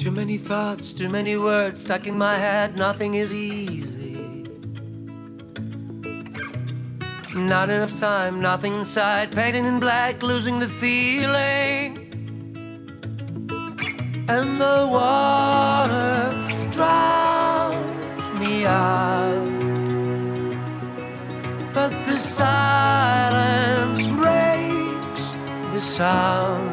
Too many thoughts, too many words stuck in my head, nothing is easy. Not enough time, nothing inside, painted in black, losing the feeling. And the water drowns me out, but the silence breaks the sound.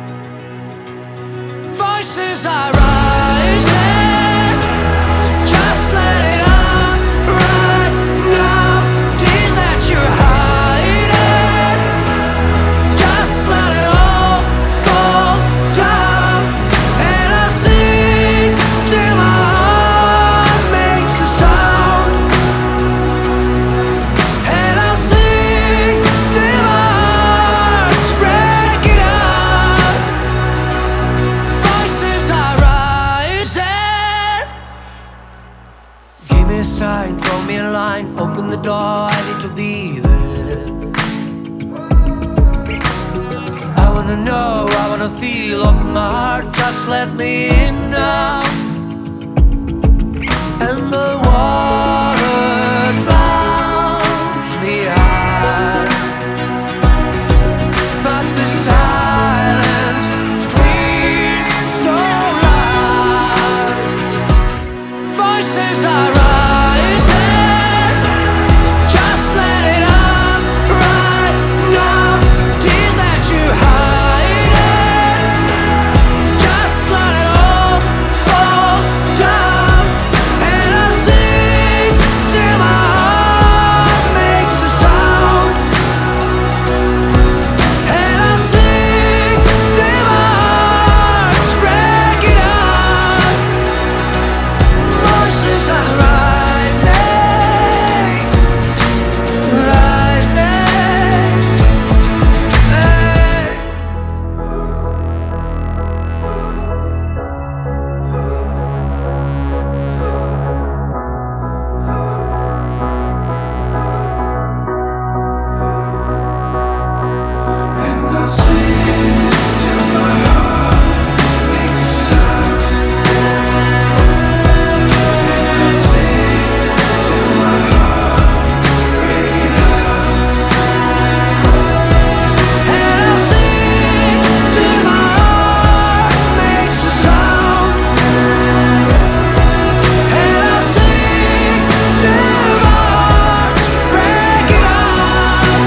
Voices are rising, so just let it out right now. Tears that you're hiding, just let it all fall down. And I sing till my heart makes a sound. And I sing till my heart's breaking out. Voices are rising. Give me a sign, throw me a line, open the door, I need to be there. I wanna know, I wanna feel, open my heart, just let me in now. And the water drowns me out, but the silence screams so loud. Voices are rising, just let it out right now. Tears that you're hiding, just let it all fall down. And I sing till my heart makes a sound. And I sing till my heart's breaking out. Voices are rising, rising. Hey. And I sing till my heart makes a sound. And I sing till my heart breaks out. And I sing till my heart makes a sound. And I sing till my heart's breaking out.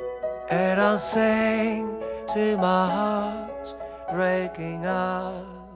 And I'll sing till my heart's breaking out.